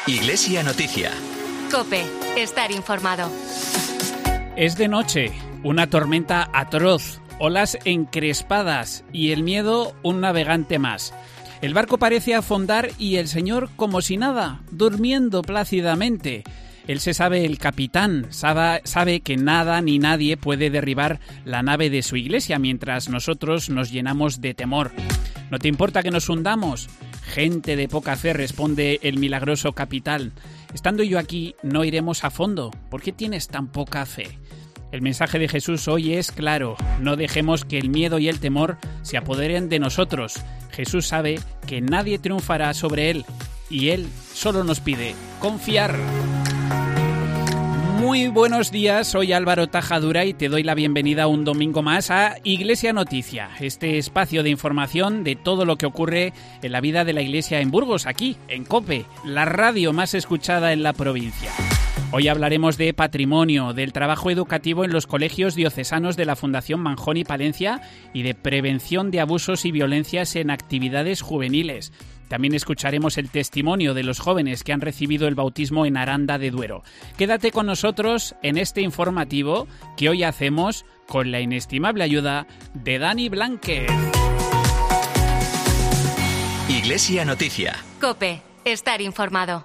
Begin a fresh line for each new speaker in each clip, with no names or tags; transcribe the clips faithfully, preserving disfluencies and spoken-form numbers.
Iglesia Noticia.
COPE. Estar informado.
Es de noche, una tormenta atroz, olas encrespadas y el miedo un navegante más. El barco parece afondar y el Señor como si nada, durmiendo plácidamente. Él se sabe el capitán, sabe, sabe que nada ni nadie puede derribar la nave de su iglesia mientras nosotros nos llenamos de temor. ¿No te importa que nos hundamos? Gente de poca fe, responde el milagroso capitán. Estando yo aquí, no iremos a fondo. ¿Por qué tienes tan poca fe? El mensaje de Jesús hoy es claro. No dejemos que el miedo y el temor se apoderen de nosotros. Jesús sabe que nadie triunfará sobre él y él solo nos pide confiar. Muy buenos días, soy Álvaro Tajadura y te doy la bienvenida un domingo más a Iglesia Noticia, este espacio de información de todo lo que ocurre en la vida de la Iglesia en Burgos, aquí, en COPE, la radio más escuchada en la provincia. Hoy hablaremos de patrimonio, del trabajo educativo en los colegios diocesanos de la Fundación Manjón y Palencia y de prevención de abusos y violencias en actividades juveniles. También escucharemos el testimonio de los jóvenes que han recibido el bautismo en Aranda de Duero. Quédate con nosotros en este informativo que hoy hacemos con la inestimable ayuda de Dani Blánquez.
Iglesia Noticia.
COPE. Estar informado.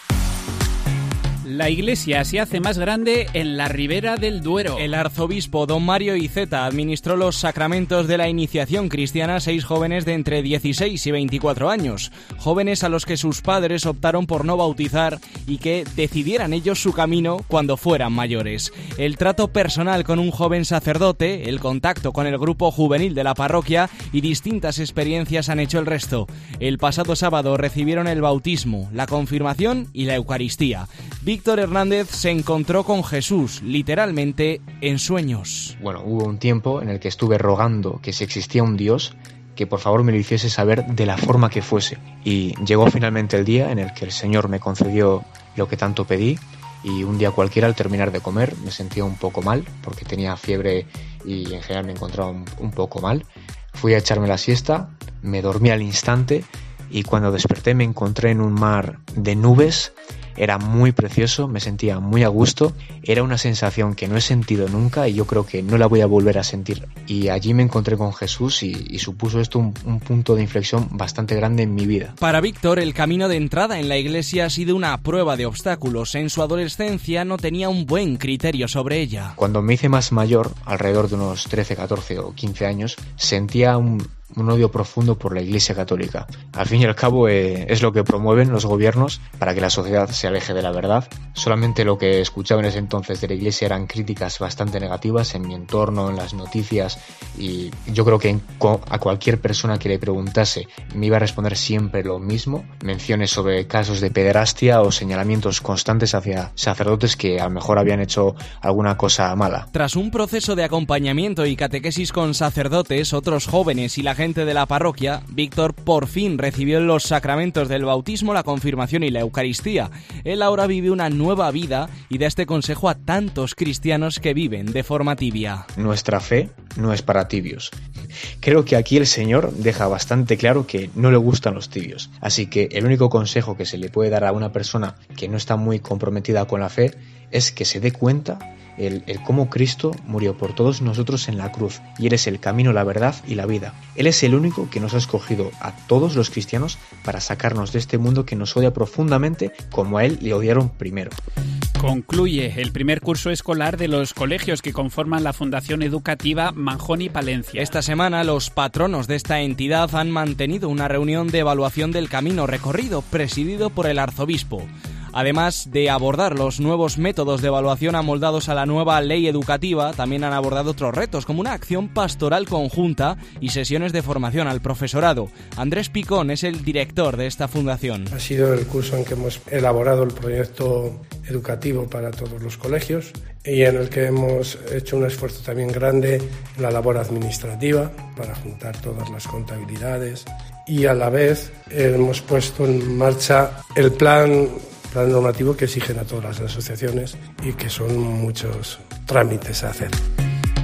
La iglesia se hace más grande en la Ribera del Duero.
El arzobispo don Mario Iceta administró los sacramentos de la iniciación cristiana a seis jóvenes de entre dieciséis y veinticuatro años, jóvenes a los que sus padres optaron por no bautizar y que decidieran ellos su camino cuando fueran mayores. El trato personal con un joven sacerdote, el contacto con el grupo juvenil de la parroquia y distintas experiencias han hecho el resto. El pasado sábado recibieron el bautismo, la confirmación y la Eucaristía. Víctor Hernández se encontró con Jesús, literalmente, en sueños.
Bueno, hubo un tiempo en el que estuve rogando que si existía un Dios, que por favor me lo hiciese saber de la forma que fuese. Y llegó finalmente el día en el que el Señor me concedió lo que tanto pedí, y un día cualquiera al terminar de comer me sentía un poco mal, porque tenía fiebre y en general me encontraba un, un poco mal. Fui a echarme la siesta, me dormí al instante y cuando desperté me encontré en un mar de nubes. Era muy precioso, me sentía muy a gusto, era una sensación que no he sentido nunca y yo creo que no la voy a volver a sentir. Y allí me encontré con Jesús y, y supuso esto un, un punto de inflexión bastante grande en mi vida.
Para Víctor, el camino de entrada en la iglesia ha sido una prueba de obstáculos. En su adolescencia no tenía un buen criterio sobre ella.
Cuando me hice más mayor, alrededor de unos trece, catorce o quince años, sentía un... un odio profundo por la Iglesia Católica. Al fin y al cabo eh, es lo que promueven los gobiernos para que la sociedad se aleje de la verdad. Solamente lo que escuchaba en ese entonces de la Iglesia eran críticas bastante negativas en mi entorno, en las noticias, y yo creo que en, a cualquier persona que le preguntase me iba a responder siempre lo mismo, menciones sobre casos de pederastia o señalamientos constantes hacia sacerdotes que a lo mejor habían hecho alguna cosa mala.
Tras un proceso de acompañamiento y catequesis con sacerdotes, otros jóvenes y la gente de la parroquia, Víctor por fin recibió los sacramentos del bautismo, la confirmación y la Eucaristía. Él ahora vive una nueva vida y da este consejo a tantos cristianos que viven de forma tibia.
Nuestra fe no es para tibios. Creo que aquí el Señor deja bastante claro que no le gustan los tibios. Así que el único consejo que se le puede dar a una persona que no está muy comprometida con la fe es que se dé cuenta El, el cómo Cristo murió por todos nosotros en la cruz y Él es el camino, la verdad y la vida. Él es el único que nos ha escogido a todos los cristianos para sacarnos de este mundo que nos odia profundamente como a Él le odiaron primero.
Concluye el primer curso escolar de los colegios que conforman la Fundación Educativa Manjón y Palencia.
Esta semana los patronos de esta entidad han mantenido una reunión de evaluación del camino recorrido presidido por el arzobispo. Además de abordar los nuevos métodos de evaluación amoldados a la nueva ley educativa, también han abordado otros retos, como una acción pastoral conjunta y sesiones de formación al profesorado. Andrés Picón es el director de esta fundación.
Ha sido el curso en que hemos elaborado el proyecto educativo para todos los colegios y en el que hemos hecho un esfuerzo también grande en la labor administrativa para juntar todas las contabilidades y a la vez hemos puesto en marcha el plan plan normativo que exigen a todas las asociaciones y que son muchos trámites a hacer.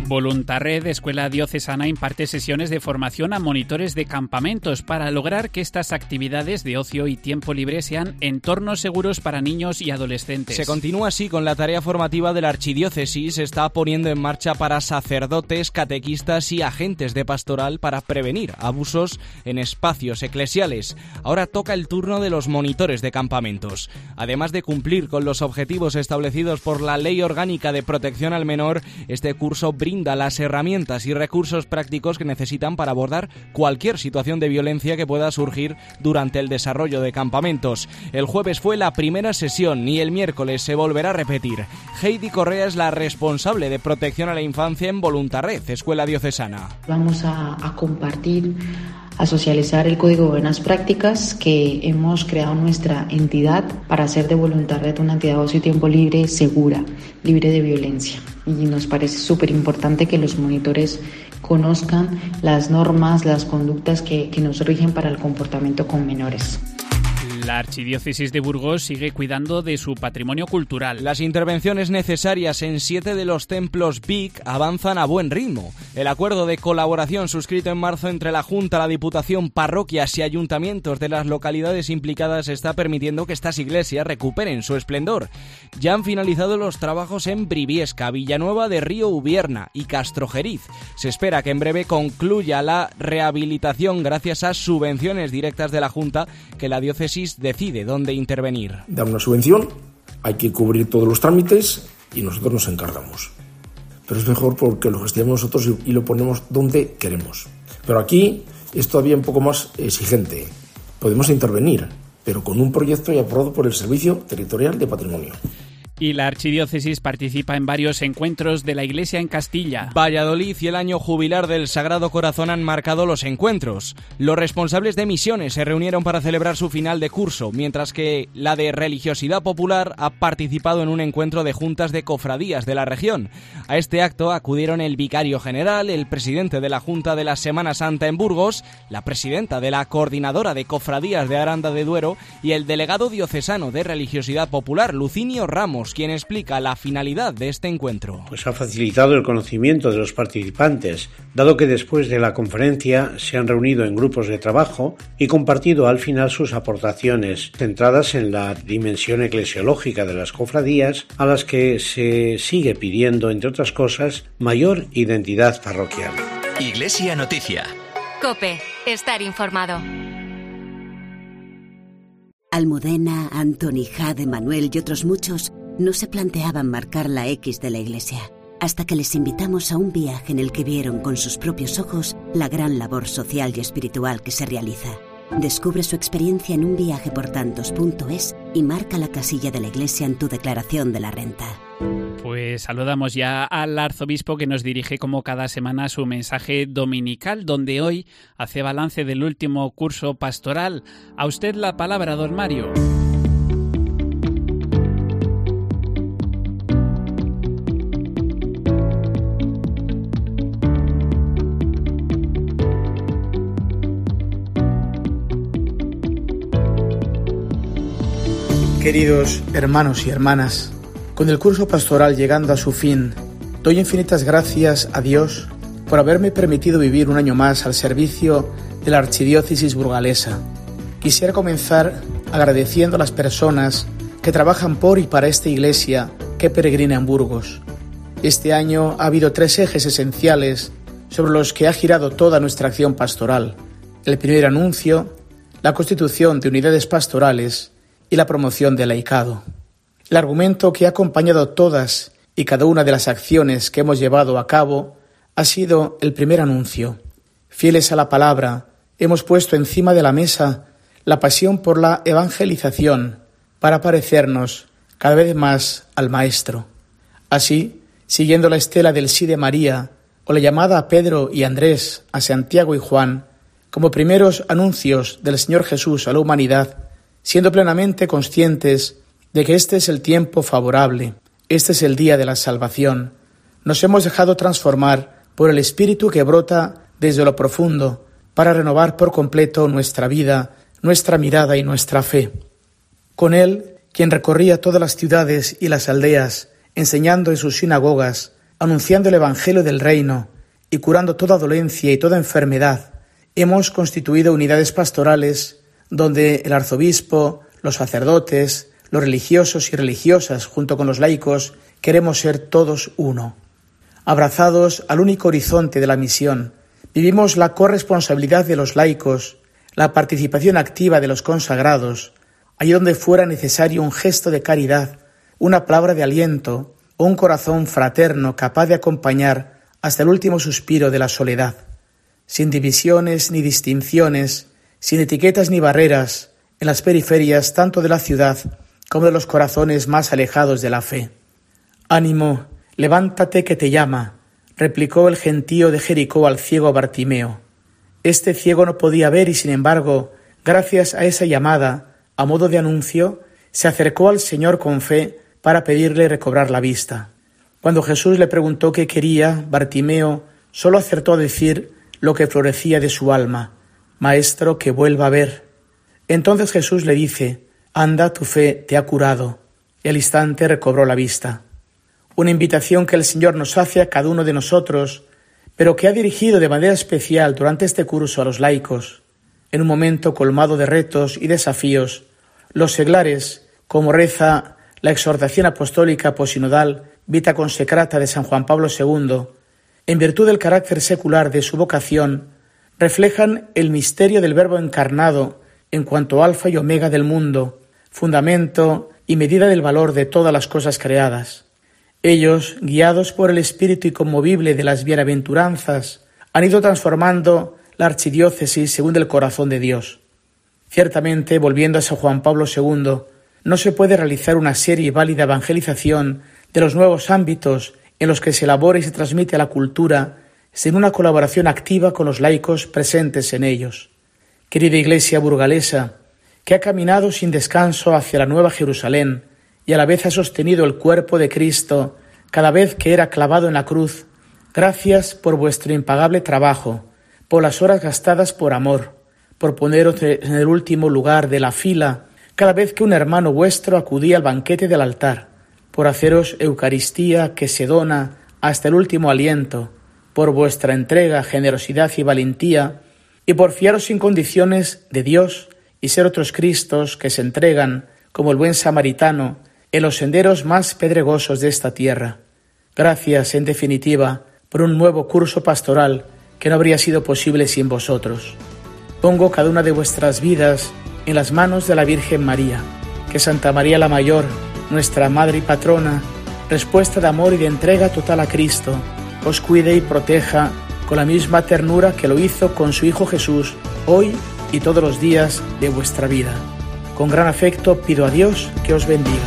Voluntarred, Escuela Diocesana, imparte sesiones de formación a monitores de campamentos para lograr que estas actividades de ocio y tiempo libre sean entornos seguros para niños y adolescentes.
Se continúa así con la tarea formativa de la Archidiócesis. Se está poniendo en marcha para sacerdotes, catequistas y agentes de pastoral para prevenir abusos en espacios eclesiales. Ahora toca el turno de los monitores de campamentos. Además de cumplir con los objetivos establecidos por la Ley Orgánica de Protección al Menor, este curso brinda las herramientas y recursos prácticos que necesitan para abordar cualquier situación de violencia que pueda surgir durante el desarrollo de campamentos. El jueves fue la primera sesión y el miércoles se volverá a repetir. Heidi Correa es la responsable de protección a la infancia en Voluntarred, Escuela Diocesana.
Vamos a, a compartir, a socializar el código de buenas prácticas que hemos creado nuestra entidad para hacer de Voluntarred una entidad de ocio y tiempo libre, segura, libre de violencia. Y nos parece súper importante que los monitores conozcan las normas, las conductas que, que nos rigen para el comportamiento con menores.
La Archidiócesis de Burgos sigue cuidando de su patrimonio cultural.
Las intervenciones necesarias en siete de los templos B I C avanzan a buen ritmo. El acuerdo de colaboración suscrito en marzo entre la Junta, la Diputación, parroquias y ayuntamientos de las localidades implicadas está permitiendo que estas iglesias recuperen su esplendor. Ya han finalizado los trabajos en Briviesca, Villanueva de Río Ubierna y Castrojeriz. Se espera que en breve concluya la rehabilitación gracias a subvenciones directas de la Junta que la diócesis decide dónde intervenir.
Da una subvención, hay que cubrir todos los trámites y nosotros nos encargamos. Pero es mejor porque lo gestionamos nosotros y lo ponemos donde queremos. Pero aquí es todavía un poco más exigente. Podemos intervenir, pero con un proyecto ya aprobado por el Servicio Territorial de Patrimonio.
Y la Archidiócesis participa en varios encuentros de la Iglesia en Castilla.
Valladolid y el año jubilar del Sagrado Corazón han marcado los encuentros. Los responsables de misiones se reunieron para celebrar su final de curso, mientras que la de Religiosidad Popular ha participado en un encuentro de juntas de cofradías de la región. A este acto acudieron el vicario general, el presidente de la Junta de la Semana Santa en Burgos, la presidenta de la Coordinadora de Cofradías de Aranda de Duero y el delegado diocesano de Religiosidad Popular, Lucinio Ramos, quien explica la finalidad de este encuentro.
Pues ha facilitado el conocimiento de los participantes, dado que después de la conferencia se han reunido en grupos de trabajo y compartido al final sus aportaciones, centradas en la dimensión eclesiológica de las cofradías, a las que se sigue pidiendo, entre otras cosas, mayor identidad parroquial.
Iglesia Noticia.
COPE. Estar informado.
Almudena, Antoni, Jade, Manuel y otros muchos no se planteaban marcar la X de la Iglesia, hasta que les invitamos a un viaje en el que vieron con sus propios ojos la gran labor social y espiritual que se realiza. Descubre su experiencia en un viaje por tantos punto es y marca la casilla de la Iglesia en tu declaración de la renta.
Pues saludamos ya al arzobispo que nos dirige como cada semana su mensaje dominical, donde hoy hace balance del último curso pastoral. A usted la palabra, don Mario.
Queridos hermanos y hermanas, con el curso pastoral llegando a su fin, doy infinitas gracias a Dios por haberme permitido vivir un año más al servicio de la Archidiócesis burgalesa. Quisiera comenzar agradeciendo a las personas que trabajan por y para esta iglesia que peregrina en Burgos. Este año ha habido tres ejes esenciales sobre los que ha girado toda nuestra acción pastoral. El primer anuncio, la constitución de unidades pastorales y la promoción del laicado. El argumento que ha acompañado todas y cada una de las acciones que hemos llevado a cabo ha sido el primer anuncio. Fieles a la palabra, hemos puesto encima de la mesa la pasión por la evangelización para parecernos cada vez más al Maestro. Así, siguiendo la estela del sí de María o la llamada a Pedro y Andrés, a Santiago y Juan, como primeros anuncios del Señor Jesús a la humanidad, siendo plenamente conscientes de que este es el tiempo favorable, este es el día de la salvación, nos hemos dejado transformar por el Espíritu que brota desde lo profundo para renovar por completo nuestra vida, nuestra mirada y nuestra fe. Con él, quien recorría todas las ciudades y las aldeas, enseñando en sus sinagogas, anunciando el Evangelio del Reino y curando toda dolencia y toda enfermedad, hemos constituido unidades pastorales donde el arzobispo, los sacerdotes, los religiosos y religiosas, junto con los laicos, queremos ser todos uno. Abrazados al único horizonte de la misión, vivimos la corresponsabilidad de los laicos, la participación activa de los consagrados, allí donde fuera necesario un gesto de caridad, una palabra de aliento o un corazón fraterno capaz de acompañar hasta el último suspiro de la soledad, sin divisiones ni distinciones, sin etiquetas ni barreras, en las periferias tanto de la ciudad como de los corazones más alejados de la fe. «Ánimo, levántate que te llama», replicó el gentío de Jericó al ciego Bartimeo. Este ciego no podía ver y, sin embargo, gracias a esa llamada, a modo de anuncio, se acercó al Señor con fe para pedirle recobrar la vista. Cuando Jesús le preguntó qué quería, Bartimeo solo acertó a decir lo que florecía de su alma: «Maestro, que vuelva a ver». Entonces Jesús le dice: «Anda, tu fe te ha curado», y al instante recobró la vista. Una invitación que el Señor nos hace a cada uno de nosotros, pero que ha dirigido de manera especial durante este curso a los laicos. En un momento colmado de retos y desafíos, los seglares, como reza la exhortación apostólica posinodal Vita Consecrata de San Juan Pablo segundo, en virtud del carácter secular de su vocación, reflejan el misterio del Verbo encarnado en cuanto alfa y omega del mundo, fundamento y medida del valor de todas las cosas creadas. Ellos, guiados por el espíritu inconmovible de las bienaventuranzas, han ido transformando la archidiócesis según el corazón de Dios. Ciertamente, volviendo a San Juan Pablo segundo, no se puede realizar una seria y válida evangelización de los nuevos ámbitos en los que se elabora y se transmite la cultura sin una colaboración activa con los laicos presentes en ellos. Querida Iglesia burgalesa, que ha caminado sin descanso hacia la Nueva Jerusalén y a la vez ha sostenido el cuerpo de Cristo cada vez que era clavado en la cruz, gracias por vuestro impagable trabajo, por las horas gastadas por amor, por poneros en el último lugar de la fila cada vez que un hermano vuestro acudía al banquete del altar, por haceros Eucaristía que se dona hasta el último aliento, por vuestra entrega, generosidad y valentía, y por fiaros sin condiciones de Dios y ser otros Cristos que se entregan, como el buen samaritano, en los senderos más pedregosos de esta tierra. Gracias, en definitiva, por un nuevo curso pastoral que no habría sido posible sin vosotros. Pongo cada una de vuestras vidas en las manos de la Virgen María, que Santa María la Mayor, nuestra Madre y Patrona, respuesta de amor y de entrega total a Cristo, os cuide y proteja con la misma ternura que lo hizo con su Hijo Jesús, hoy y todos los días de vuestra vida. Con gran afecto pido a Dios que os bendiga.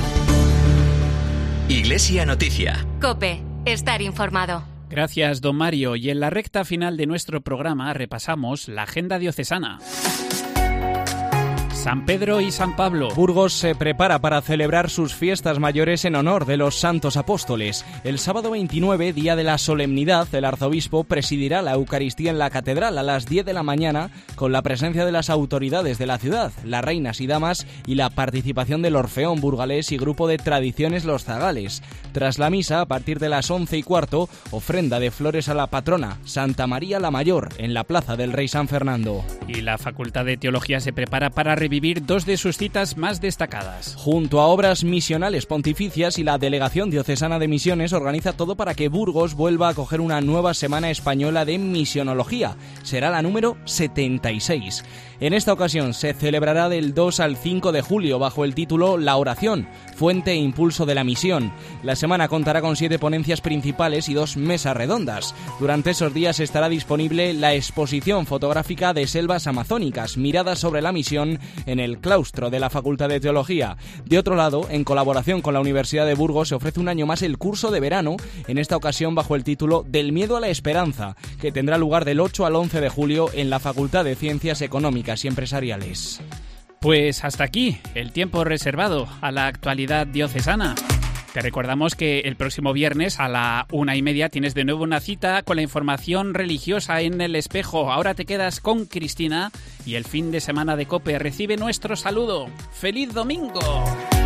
Iglesia Noticia.
COPE. Estar informado.
Gracias, don Mario. Y en la recta final de nuestro programa repasamos la agenda diocesana. San Pedro y San Pablo.
Burgos se prepara para celebrar sus fiestas mayores en honor de los santos apóstoles. El sábado veintinueve, día de la solemnidad, el arzobispo presidirá la Eucaristía en la catedral a las diez de la mañana con la presencia de las autoridades de la ciudad, las reinas y damas y la participación del Orfeón burgalés y grupo de tradiciones Los Zagales. Tras la misa, a partir de las once y cuarto, ofrenda de flores a la patrona, Santa María la Mayor, en la Plaza del Rey San Fernando.
Y la Facultad de Teología se prepara para revivir dos de sus citas más destacadas.
Junto a obras misionales pontificias y la Delegación Diocesana de Misiones organiza todo para que Burgos vuelva a acoger una nueva semana española de misionología. Será la número setenta y seis. En esta ocasión se celebrará del dos al cinco de julio bajo el título La oración, fuente e impulso de la misión. La semana contará con siete ponencias principales y dos mesas redondas. Durante esos días estará disponible la exposición fotográfica de selvas amazónicas, miradas sobre la misión en el claustro de la Facultad de Teología. De otro lado, en colaboración con la Universidad de Burgos, se ofrece un año más el curso de verano, en esta ocasión bajo el título Del miedo a la esperanza, que tendrá lugar del ocho al once de julio en la Facultad de Ciencias Económicas y Empresariales.
Pues hasta aquí el tiempo reservado a la actualidad diocesana. Te recordamos que el próximo viernes a la una y media tienes de nuevo una cita con la información religiosa en El Espejo. Ahora te quedas con Cristina y el fin de semana de COPE recibe nuestro saludo. ¡Feliz domingo!